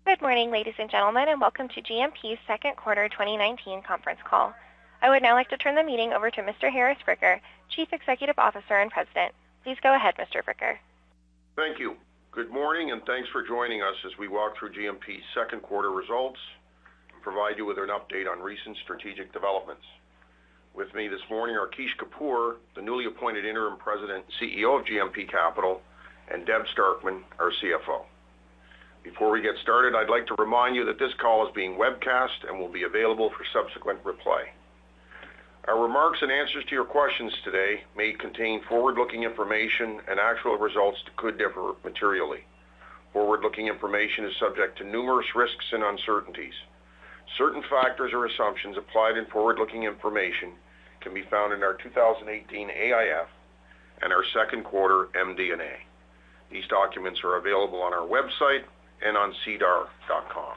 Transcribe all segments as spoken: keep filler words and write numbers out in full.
Good morning, ladies and gentlemen, and welcome to G M P's second quarter twenty nineteen conference call. I would now like to turn the meeting over to Mister Harris Fricker, Chief Executive Officer and President. Please go ahead, Mister Fricker. Thank you. Good morning, and thanks for joining us as we walk through G M P's second quarter results and provide you with an update on recent strategic developments. With me this morning are Kish Kapoor, the newly appointed Interim President and C E O of G M P Capital, and Deb Starkman, our C F O. Before we get started, I'd like to remind you that this call is being webcast and will be available for subsequent replay. Our remarks and answers to your questions today may contain forward-looking information, and actual results could differ materially. Forward-looking information is subject to numerous risks and uncertainties. Certain factors or assumptions applied in forward-looking information can be found in our two thousand eighteen A I F and our second quarter M D and A. These documents are available on our website and on S E D A R dot com.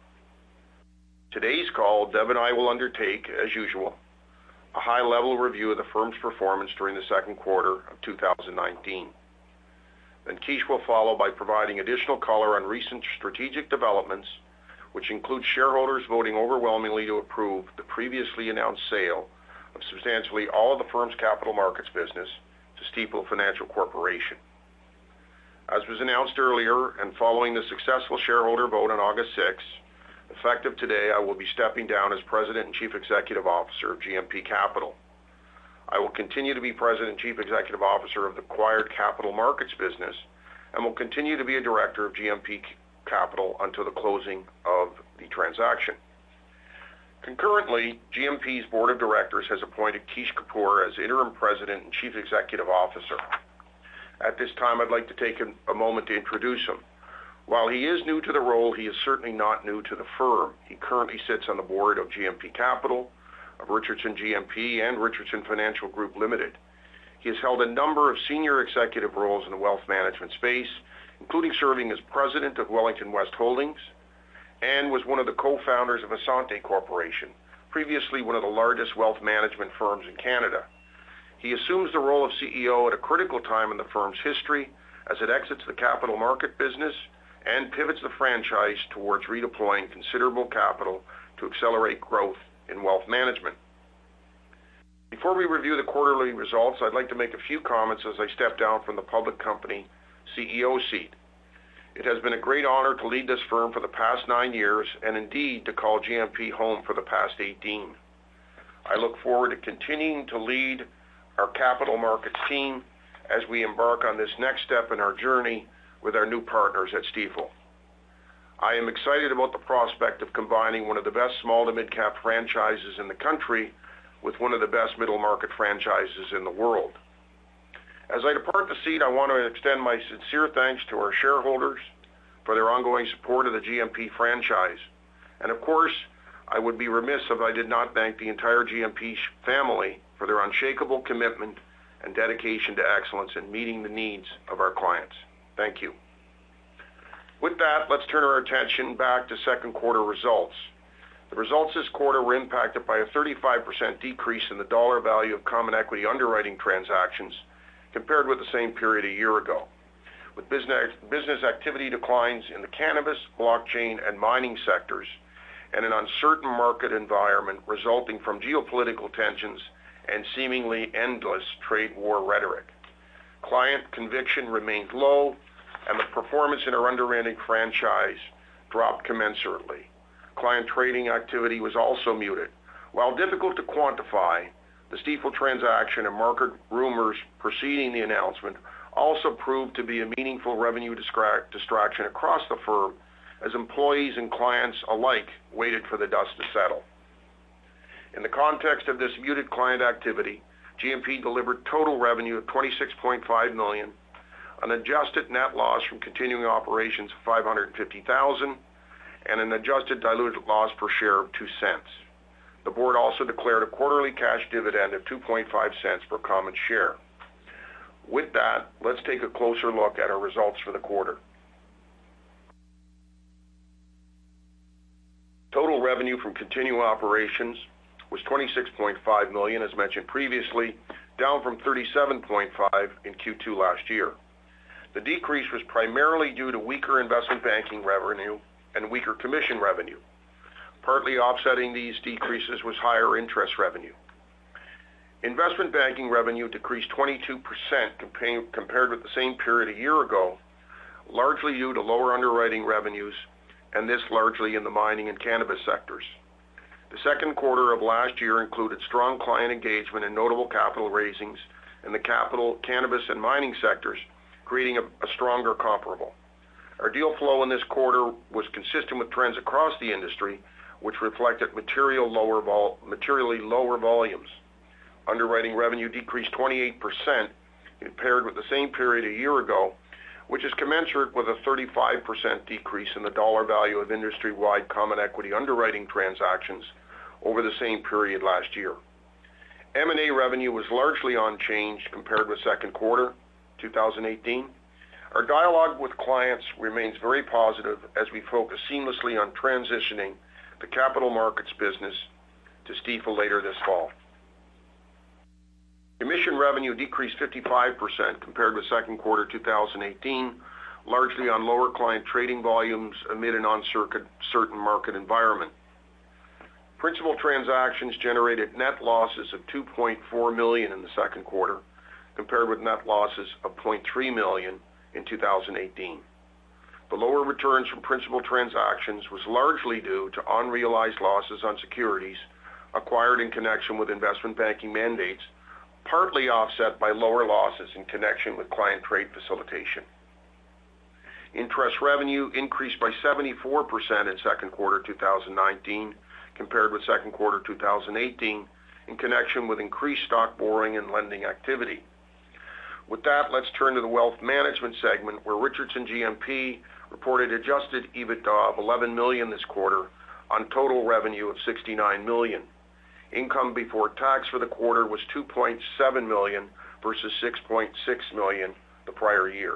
Today's call, Deb and I will undertake, as usual, a high-level review of the firm's performance during the second quarter of two thousand nineteen. Then Kish will follow by providing additional color on recent strategic developments, which include shareholders voting overwhelmingly to approve the previously announced sale of substantially all of the firm's capital markets business to Stifel Financial Corporation. As was announced earlier, and following the successful shareholder vote on August sixth, effective today, I will be stepping down as President and Chief Executive Officer of G M P Capital. I will continue to be President and Chief Executive Officer of the acquired capital markets business and will continue to be a Director of G M P Capital until the closing of the transaction. Concurrently, G M P's Board of Directors has appointed Kish Kapoor as Interim President and Chief Executive Officer. At this time, I'd like to take a moment to introduce him. While he is new to the role, he is certainly not new to the firm. He currently sits on the board of G M P Capital, of Richardson G M P, and Richardson Financial Group Limited. He has held a number of senior executive roles in the wealth management space, including serving as President of Wellington West Holdings, and was one of the co-founders of Asante Corporation, previously one of the largest wealth management firms in Canada. He assumes the role of C E O at a critical time in the firm's history as it exits the capital market business and pivots the franchise towards redeploying considerable capital to accelerate growth in wealth management. Before we review the quarterly results, I'd like to make a few comments as I step down from the public company C E O seat. It has been a great honor to lead this firm for the past nine years and indeed to call G M P home for the past eighteen. I look forward to continuing to lead our capital markets team as we embark on this next step in our journey with our new partners at Stifel. I am excited about the prospect of combining one of the best small to mid-cap franchises in the country with one of the best middle market franchises in the world. As I depart the seat, I want to extend my sincere thanks to our shareholders for their ongoing support of the G M P franchise. And of course, I would be remiss if I did not thank the entire G M P family for their unshakable commitment and dedication to excellence in meeting the needs of our clients. Thank you. With that, let's turn our attention back to second quarter results. The results this quarter were impacted by a thirty-five percent decrease in the dollar value of common equity underwriting transactions compared with the same period a year ago, with business, business activity declines in the cannabis, blockchain, and mining sectors, and an uncertain market environment resulting from geopolitical tensions and seemingly endless trade war rhetoric. Client conviction remained low, and the performance in our underwriting franchise dropped commensurately. Client trading activity was also muted. While difficult to quantify, the Stifel transaction and market rumors preceding the announcement also proved to be a meaningful revenue distra- distraction across the firm as employees and clients alike waited for the dust to settle. In the context of this muted client activity, G M P delivered total revenue of twenty-six point five million dollars, an adjusted net loss from continuing operations of five hundred fifty thousand dollars, and an adjusted diluted loss per share of two cents. The board also declared a quarterly cash dividend of two point five cents per common share. With that, let's take a closer look at our results for the quarter. Total revenue from continuing operations was twenty-six point five million dollars, as mentioned previously, down from thirty-seven point five in Q two last year. The decrease was primarily due to weaker investment banking revenue and weaker commission revenue. Partly offsetting these decreases was higher interest revenue. Investment banking revenue decreased twenty-two percent compared with the same period a year ago, largely due to lower underwriting revenues, and this largely in the mining and cannabis sectors. The second quarter of last year included strong client engagement and notable capital raisings in the capital, cannabis, and mining sectors, creating a, a stronger comparable. Our deal flow in this quarter was consistent with trends across the industry, which reflected material lower vol, materially lower volumes. Underwriting revenue decreased twenty-eight percent compared with the same period a year ago, which is commensurate with a thirty-five percent decrease in the dollar value of industry-wide common equity underwriting transactions over the same period last year. M and A revenue was largely unchanged compared with second quarter two thousand eighteen. Our dialogue with clients remains very positive as we focus seamlessly on transitioning the capital markets business to Stifel later this fall. Commission revenue decreased fifty-five percent compared with second quarter two thousand eighteen, largely on lower client trading volumes amid an uncertain market environment. Principal transactions generated net losses of two point four million dollars in the second quarter, compared with net losses of zero point three million dollars in two thousand eighteen. The lower returns from principal transactions was largely due to unrealized losses on securities acquired in connection with investment banking mandates, partly offset by lower losses in connection with client trade facilitation. Interest revenue increased by seventy-four percent in second quarter two thousand nineteen compared with second quarter two thousand eighteen in connection with increased stock borrowing and lending activity. With that, let's turn to the wealth management segment, where Richardson G M P reported adjusted EBITDA of eleven million dollars this quarter on total revenue of sixty-nine million dollars. Income before tax for the quarter was two point seven million dollars versus six point six million dollars the prior year.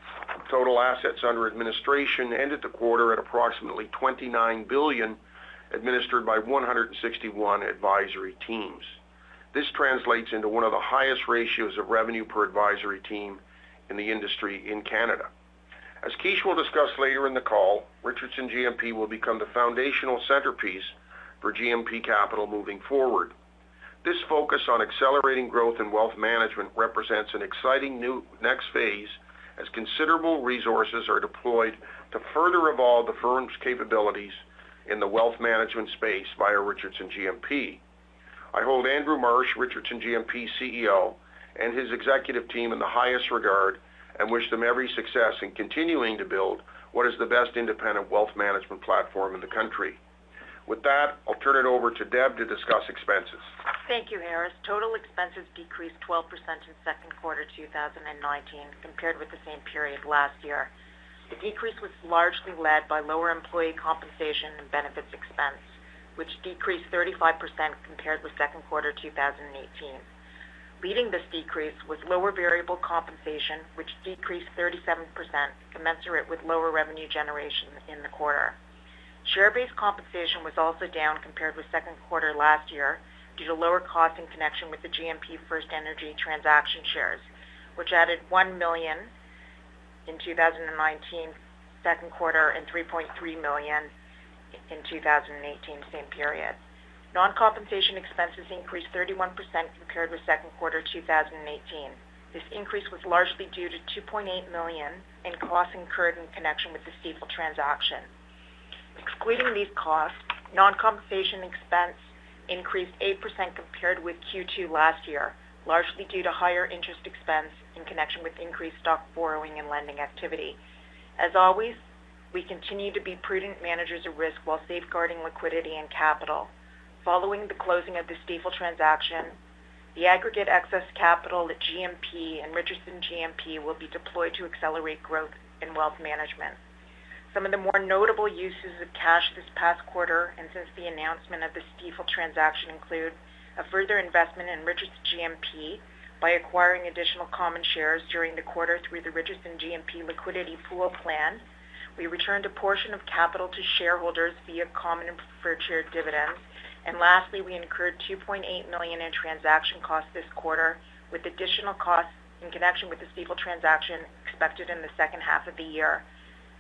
Total assets under administration ended the quarter at approximately twenty-nine billion dollars, administered by one hundred sixty-one advisory teams. This translates into one of the highest ratios of revenue per advisory team in the industry in Canada. As Kish will discuss later in the call, Richardson G M P will become the foundational centerpiece for G M P Capital moving forward. This focus on accelerating growth in wealth management represents an exciting new next phase as considerable resources are deployed to further evolve the firm's capabilities in the wealth management space via Richardson G M P. I hold Andrew Marsh, Richardson G M P C E O, and his executive team in the highest regard and wish them every success in continuing to build what is the best independent wealth management platform in the country. With that, I'll turn it over to Deb to discuss expenses. Thank you, Harris. Total expenses decreased twelve percent in second quarter two thousand nineteen compared with the same period last year. The decrease was largely led by lower employee compensation and benefits expense, which decreased thirty-five percent compared with second quarter two thousand eighteen. Leading this decrease was lower variable compensation, which decreased thirty-seven percent, commensurate with lower revenue generation in the quarter. Share-based compensation was also down compared with second quarter last year due to lower costs in connection with the G M P First Energy transaction shares, which added one million dollars in two thousand nineteen second quarter and three point three million dollars in two thousand eighteen same period. Non-compensation expenses increased thirty-one percent compared with second quarter two thousand eighteen. This increase was largely due to two point eight million dollars in costs incurred in connection with the Stifel transaction. Excluding these costs, non-compensation expense increased eight percent compared with Q two last year, largely due to higher interest expense in connection with increased stock borrowing and lending activity. As always, we continue to be prudent managers of risk while safeguarding liquidity and capital. Following the closing of the Stifel transaction, the aggregate excess capital at G M P and Richardson G M P will be deployed to accelerate growth in wealth management. Some of the more notable uses of cash this past quarter and since the announcement of the Stifel transaction include a further investment in Richardson G M P by acquiring additional common shares during the quarter through the Richardson G M P liquidity pool plan. We returned a portion of capital to shareholders via common and preferred share dividends. And lastly, we incurred two point eight million dollars in transaction costs this quarter, with additional costs in connection with the Stifel transaction expected in the second half of the year.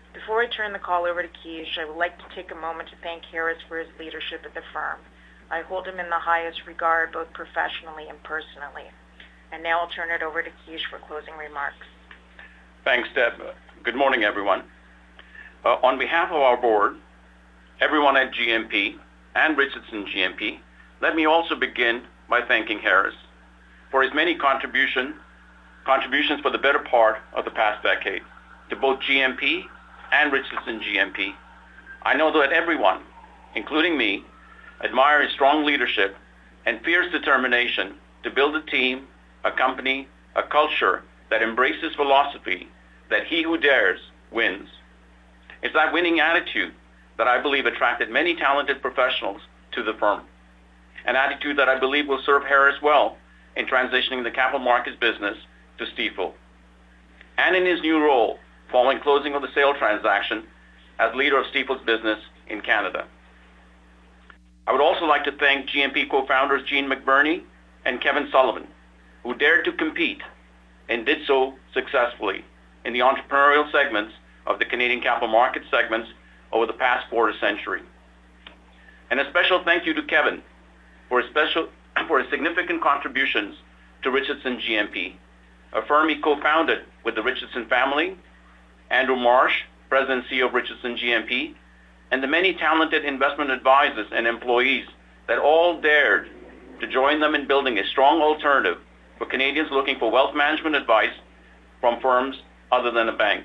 Before I turn the call over to Kish, I would like to take a moment to thank Harris for his leadership at the firm. I hold him in the highest regard, both professionally and personally. And now I'll turn it over to Kish for closing remarks. Thanks, Deb. Good morning, everyone. Uh, on behalf of our board, everyone at G M P and Richardson G M P, let me also begin by thanking Harris for his many contribution, contributions for the better part of the past decade to both G M P and Richardson G M P. I know that everyone, including me, admire his strong leadership and fierce determination to build a team, a company, a culture that embraces philosophy that he who dares wins. It's that winning attitude that I believe attracted many talented professionals to the firm, an attitude that I believe will serve Harris well in transitioning the capital markets business to Stifel, and in his new role following closing of the sale transaction as leader of Stifel's business in Canada. I would also like to thank G M P co-founders Jean McBurney and Kevin Sullivan, who dared to compete and did so successfully in the entrepreneurial segments of the Canadian capital market segments over the past quarter century. And a special thank you to Kevin for his, special, for his significant contributions to Richardson G M P, a firm he co-founded with the Richardson family, Andrew Marsh, President and C E O of Richardson G M P, and the many talented investment advisors and employees that all dared to join them in building a strong alternative for Canadians looking for wealth management advice from firms other than a bank.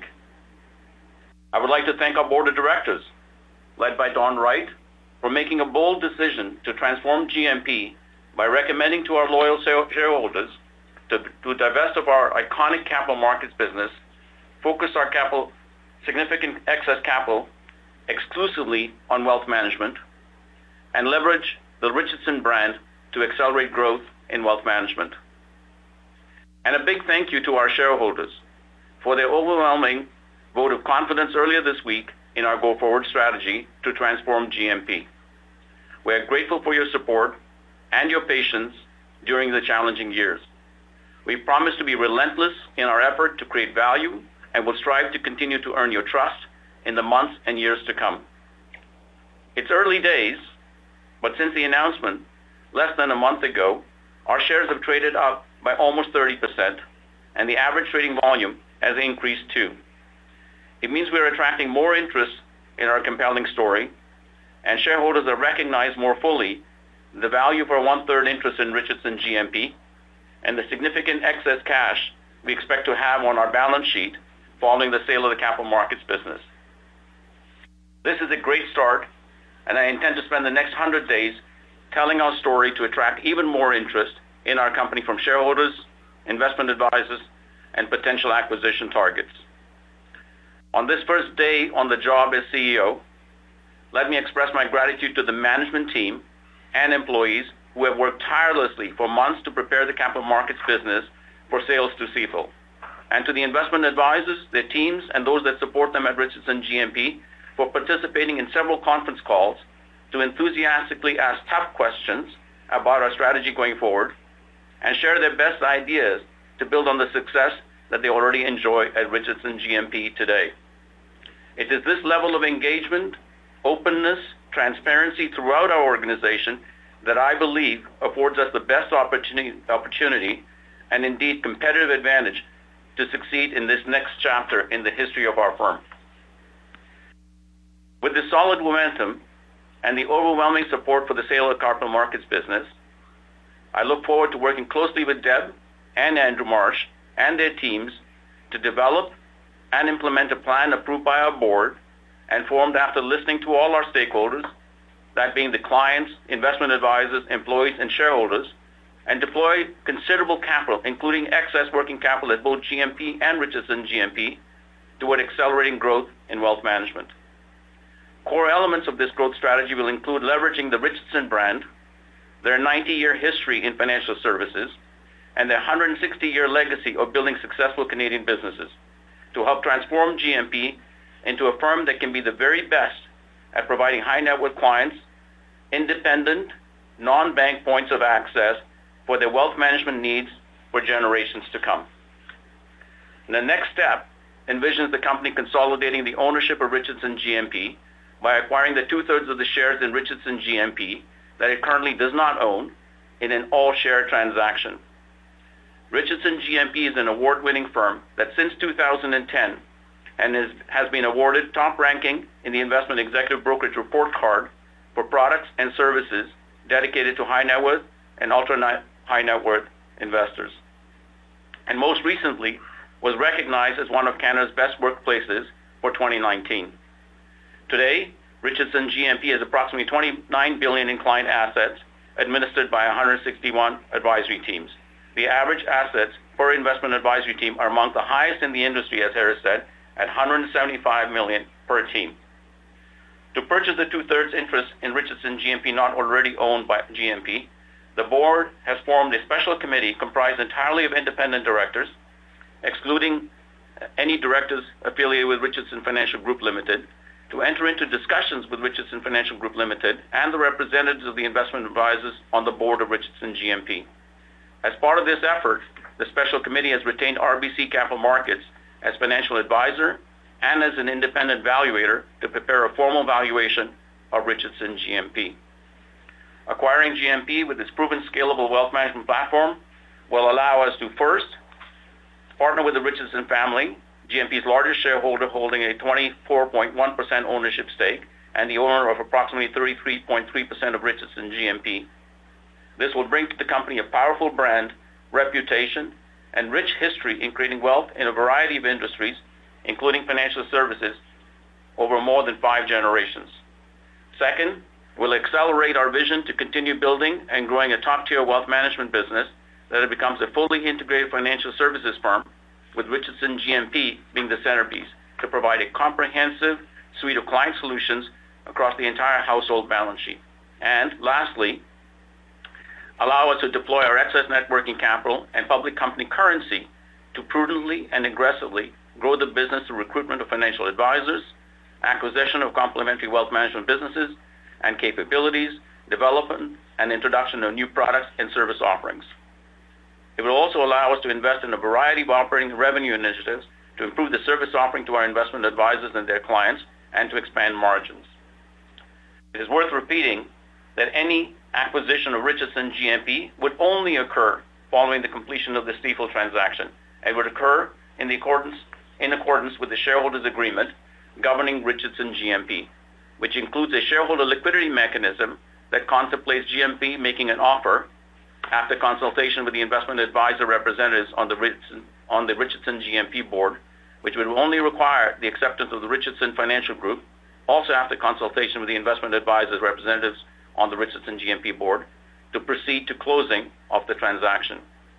I would like to thank our board of directors, led by Don Wright, for making a bold decision to transform G M P by recommending to our loyal shareholders to, to divest of our iconic capital markets business, focus our capital, significant excess capital exclusively on wealth management, and leverage the Richardson brand to accelerate growth in wealth management. And a big thank you to our shareholders for their overwhelming vote of confidence earlier this week in our go-forward strategy to transform G M P. We are grateful for your support and your patience during the challenging years. We promise to be relentless in our effort to create value and will strive to continue to earn your trust in the months and years to come. It's early days, but since the announcement less than a month ago, our shares have traded up by almost thirty percent, and the average trading volume has increased too. It means we're attracting more interest in our compelling story, and shareholders have recognized more fully the value of our one-third interest in Richardson G M P and the significant excess cash we expect to have on our balance sheet following the sale of the capital markets business. This is a great start, and I intend to spend the next one hundred days telling our story to attract even more interest in our company from shareholders, investment advisors, and potential acquisition targets. On this first day on the job as C E O, let me express my gratitude to the management team and employees who have worked tirelessly for months to prepare the capital markets business for sales to Stifel, and to the investment advisors, their teams, and those that support them at Richardson G M P for participating in several conference calls to enthusiastically ask tough questions about our strategy going forward and share their best ideas to build on the success that they already enjoy at Richardson G M P today. It is this level of engagement, openness, transparency throughout our organization that I believe affords us the best opportunity, opportunity and indeed competitive advantage to succeed in this next chapter in the history of our firm. With the solid momentum and the overwhelming support for the sale of the capital markets business, I look forward to working closely with Deb and Andrew Marsh and their teams to develop and implement a plan approved by our board and formed after listening to all our stakeholders, that being the clients, investment advisors, employees, and shareholders, and deploy considerable capital, including excess working capital at both G M P and Richardson G M P, toward accelerating growth in wealth management. Core elements of this growth strategy will include leveraging the Richardson brand, their ninety-year history in financial services, and their one hundred sixty-year legacy of building successful Canadian businesses to help transform G M P into a firm that can be the very best at providing high net worth clients independent, non-bank points of access for their wealth management needs for generations to come. And the next step envisions the company consolidating the ownership of Richardson G M P by acquiring the two-thirds of the shares in Richardson G M P that it currently does not own in an all-share transaction. Richardson G M P is an award-winning firm that since two thousand ten and is, has been awarded top ranking in the Investment Executive Brokerage Report Card for products and services dedicated to high net worth and ultra high net worth investors. And most recently was recognized as one of Canada's best workplaces for twenty nineteen. Today, Richardson G M P has approximately twenty-nine billion dollars in client assets administered by one hundred sixty-one advisory teams. The average assets per investment advisory team are among the highest in the industry, as Harris said, at one hundred seventy-five million dollars per team. To purchase the two-thirds interest in Richardson G M P not already owned by G M P, the board has formed a special committee comprised entirely of independent directors, excluding any directors affiliated with Richardson Financial Group Limited, to enter into discussions with Richardson Financial Group Limited and the representatives of the investment advisors on the board of Richardson G M P. As part of this effort, the special committee has retained R B C Capital Markets as financial advisor and as an independent valuator to prepare a formal valuation of Richardson G M P. Acquiring G M P with its proven scalable wealth management platform will allow us to first partner with the Richardson family, G M P's largest shareholder holding a twenty-four point one percent ownership stake and the owner of approximately thirty-three point three percent of Richardson G M P. This will bring to the company a powerful brand, reputation, and rich history in creating wealth in a variety of industries, including financial services, over more than five generations. Second, we'll accelerate our vision to continue building and growing a top-tier wealth management business that it becomes a fully integrated financial services firm, with Richardson G M P being the centerpiece to provide a comprehensive suite of client solutions across the entire household balance sheet. And lastly, allow us to deploy our excess net working capital and public company currency to prudently and aggressively grow the business through recruitment of financial advisors, acquisition of complementary wealth management businesses and capabilities, development and introduction of new products and service offerings. It will also allow us to invest in a variety of operating revenue initiatives to improve the service offering to our investment advisors and their clients and to expand margins. It is worth repeating that any acquisition of Richardson G M P would only occur following the completion of the Stifel transaction and would occur in, the accordance, in accordance with the shareholders' agreement governing Richardson G M P, which includes a shareholder liquidity mechanism that contemplates G M P making an offer after consultation with the investment advisor representatives on the Richardson, on the Richardson G M P board, which would only require the acceptance of the Richardson Financial Group, also after consultation with the investment advisors representatives on the Richardson G M P board, to proceed to closing of the transaction.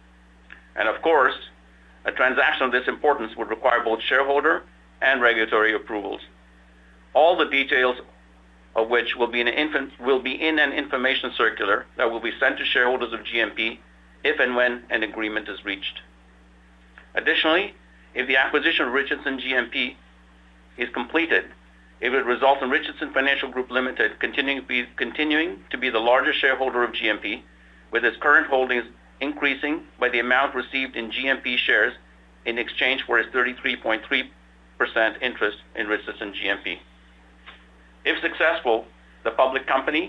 And of course, a transaction of this importance would require both shareholder and regulatory approvals, all the details of which will be, in an infant, will be in an information circular that will be sent to shareholders of G M P if and when an agreement is reached. Additionally, if the acquisition of Richardson G M P is completed, it would result in Richardson Financial Group Limited continuing to be, continuing to be the largest shareholder of G M P, with its current holdings increasing by the amount received in G M P shares in exchange for its thirty-three point three percent interest in Richardson G M P. If successful, the public company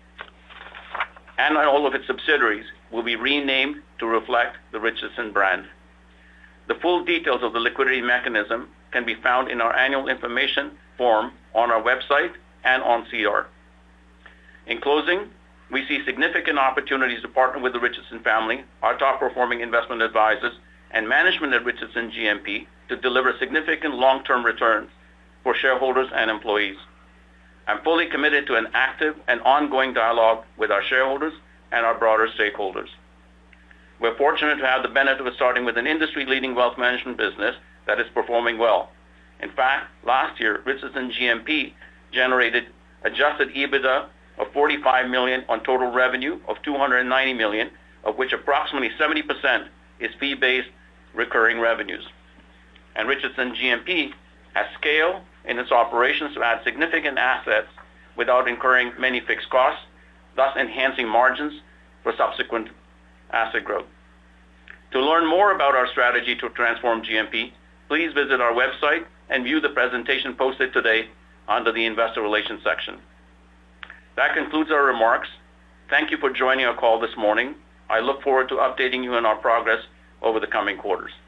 and all of its subsidiaries will be renamed to reflect the Richardson brand. The full details of the liquidity mechanism can be found in our annual information form on our website and on C R. In closing, we see significant opportunities to partner with the Richardson family, our top-performing investment advisors, and management at Richardson G M P to deliver significant long-term returns for shareholders and employees. I'm fully committed to an active and ongoing dialogue with our shareholders and our broader stakeholders. We're fortunate to have the benefit of starting with an industry-leading wealth management business that is performing well. In fact, last year, Richardson G M P generated adjusted EBITDA of forty-five million dollars on total revenue of two hundred ninety million dollars, of which approximately seventy percent is fee-based recurring revenues. And Richardson G M P has scale in its operations to add significant assets without incurring many fixed costs, thus enhancing margins for subsequent asset growth. To learn more about our strategy to transform G M P, please visit our website and view the presentation posted today under the Investor Relations section. That concludes our remarks. Thank you for joining our call this morning. I look forward to updating you on our progress over the coming quarters.